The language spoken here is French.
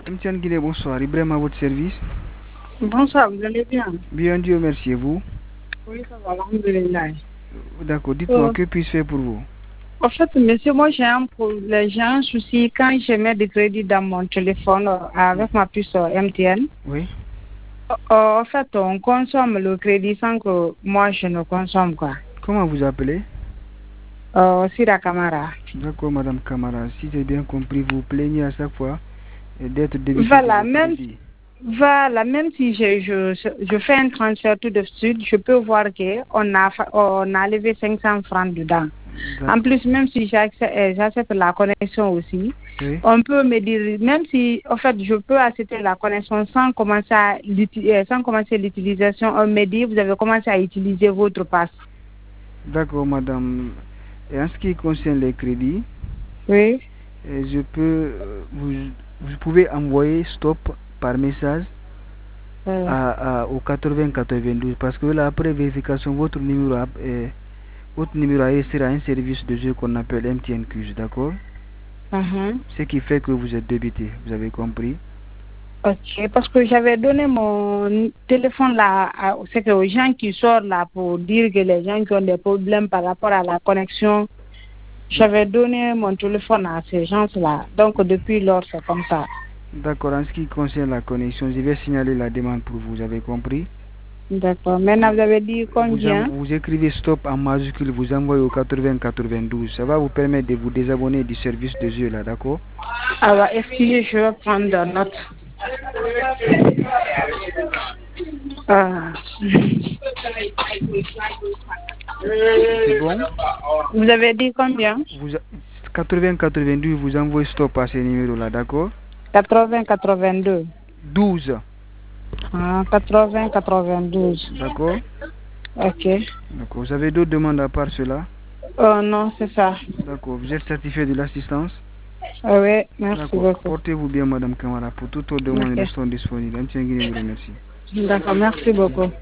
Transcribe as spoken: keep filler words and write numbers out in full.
M T N Guinée, bonsoir. Ibrahim à votre service. Bonsoir, vous allez bien? Bien, Dieu merci. Et vous? Oui, ça va, alhamdoulilah. D'accord, dites-moi, Euh, que puis-je faire pour vous? En fait, monsieur, moi j'ai un problème, j'ai un souci quand je mets des crédits dans mon téléphone euh, avec ma puce euh, M T N. Oui. Euh, en fait, on consomme le crédit sans que moi je ne consomme quoi. Comment vous appelez? Euh, Sira Camara. D'accord, Madame Camara. Si j'ai bien compris, vous plaignez à chaque fois euh, d'être débité de Voilà, vos même crédits. voilà, même si je, je, je fais un transfert tout de suite, je peux voir qu'on a, fa- on a levé cinq cents francs dedans. En D'accord. plus, même si j'accepte, euh, j'accepte la connexion aussi, Oui. on peut me dire, même si, en fait, je peux accepter la connexion sans commencer à l'uti- euh, sans commencer l'utilisation, on me dit, vous avez commencé à utiliser votre passe. D'accord, Madame. Et en ce qui concerne les crédits, Oui. euh, je peux, euh, vous, vous pouvez envoyer stop par message Euh, à, à- au quatre-vingts quatre-vingt-douze parce que là, après vérification, votre numéro, a- est- votre numéro a été à un service de jeu qu'on appelle M T N Q, d'accord? uh-huh. Ce qui fait que vous êtes débité, vous avez compris? Ok, parce que j'avais donné mon téléphone là, à- c'est que aux gens qui sortent là pour dire que les gens qui ont des problèmes par rapport à la connexion, j'avais donné mon téléphone à ces gens-là. Donc depuis lors, c'est comme ça. D'accord, en ce qui concerne la connexion, je vais signaler la demande pour vous, vous avez compris? D'accord. Maintenant, vous avez dit Vous, en- combien? vous écrivez stop en majuscule, vous envoyez au quatre-vingts quatre-vingt-douze. Ça va vous permettre de vous désabonner du service de jeu là, d'accord? Alors, excusez, je vais prendre la note. Ah. C'est bon? Vous avez dit combien? Vous, quatre-vingts quatre-vingt-douze, vous envoyez stop à ces numéros là, d'accord? quatre-vingts quatre-vingt-deux. douze, Ah, quatre-vingts quatre-vingt-douze. d'accord? Ok. D'accord. Vous avez d'autres demandes à part cela? Oh non, c'est ça. D'accord. Vous êtes certifié de l'assistance? Ah oui, merci D'accord. beaucoup. Portez-vous bien, Madame Camara. Pour toutes vos demandes, Ok. elles sont disponibles. M T N Guinée vous remercie. D'accord, merci beaucoup.